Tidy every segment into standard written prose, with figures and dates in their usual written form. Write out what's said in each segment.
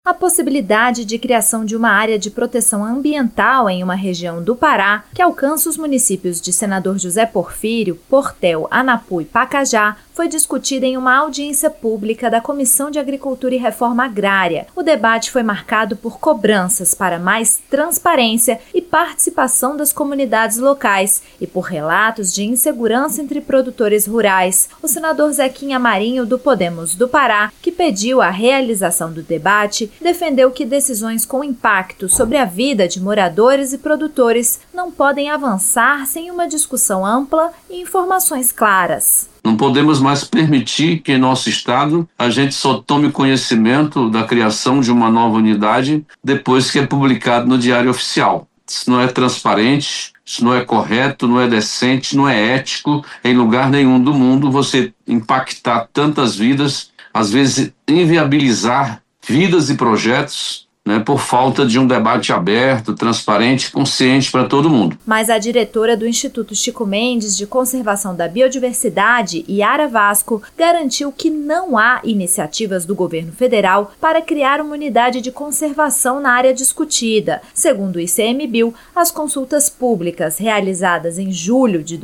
A possibilidade de criação de uma área de proteção ambiental em uma região do Pará, que alcança os municípios de Senador José Porfírio, Portel, Anapu e Pacajá, foi discutida em uma audiência pública da Comissão de Agricultura e Reforma Agrária. O debate foi marcado por cobranças para mais transparência e participação das comunidades locais e por relatos de insegurança entre produtores rurais. O senador Zequinha Marinho, do Podemos do Pará, que pediu a realização do debate, defendeu que decisões com impacto sobre a vida de moradores e produtores não podem avançar sem uma discussão ampla e informações claras. Não podemos mais permitir que em nosso estado a gente só tome conhecimento da criação de uma nova unidade depois que é publicado no Diário Oficial. Isso não é transparente, isso não é correto, não é decente, não é ético. Em lugar nenhum do mundo você impactar tantas vidas, às vezes inviabilizar vidas e projetos, por falta de um debate aberto, transparente e consciente para todo mundo. Mas a diretora do Instituto Chico Mendes de Conservação da Biodiversidade, Yara Vasco, garantiu que não há iniciativas do governo federal para criar uma unidade de conservação na área discutida. Segundo o ICMBio, as consultas públicas realizadas em julho de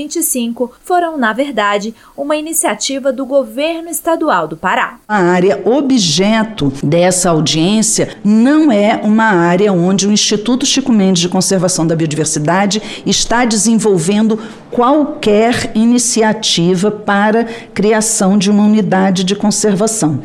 2025 foram, na verdade, uma iniciativa do governo estadual do Pará. A área objeto dessa audiência não é uma área onde o Instituto Chico Mendes de Conservação da Biodiversidade está desenvolvendo qualquer iniciativa para criação de uma unidade de conservação.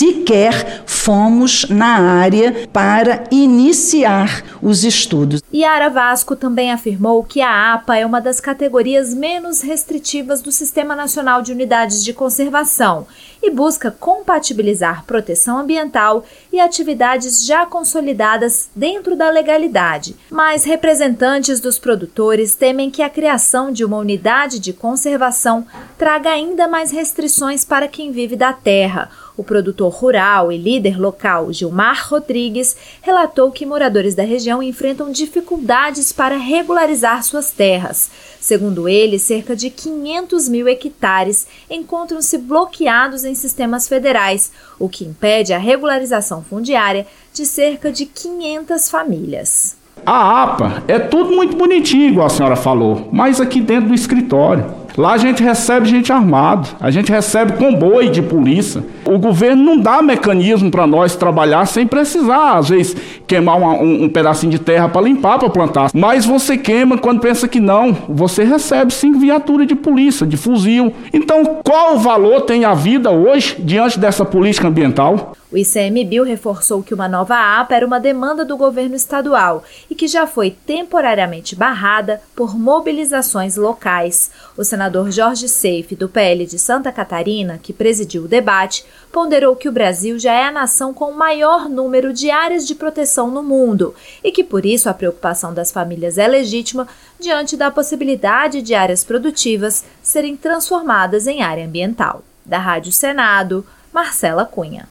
Sequer fomos na área para iniciar os estudos. Yara Vasco também afirmou que a APA é uma das categorias menos restritivas do Sistema Nacional de Unidades de Conservação e busca compatibilizar proteção ambiental e atividades já consolidadas dentro da legalidade. Mas representantes dos produtores temem que a criação de uma unidade de conservação traga ainda mais restrições para quem vive da terra. O produtor rural e líder local Gilmar Rodrigues relatou que moradores da região enfrentam dificuldades para regularizar suas terras. Segundo ele, cerca de 500 mil hectares encontram-se bloqueados em sistemas federais, o que impede a regularização fundiária de cerca de 500 famílias. A APA é tudo muito bonitinho, igual a senhora falou, mas aqui dentro do escritório. Lá a gente recebe gente armada, a gente recebe comboio de polícia. O governo não dá mecanismo para nós trabalhar sem precisar, às vezes, queimar um pedacinho de terra para limpar, para plantar. Mas você queima quando pensa que não. Você recebe 5 viaturas de polícia, de fuzil. Então, qual valor tem a vida hoje diante dessa política ambiental? O ICMBio reforçou que uma nova APA era uma demanda do governo estadual e que já foi temporariamente barrada por mobilizações locais. O senador Jorge Seife, do PL de Santa Catarina, que presidiu o debate, ponderou que o Brasil já é a nação com o maior número de áreas de proteção no mundo e que, por isso, a preocupação das famílias é legítima diante da possibilidade de áreas produtivas serem transformadas em área ambiental. Da Rádio Senado, Marcela Cunha.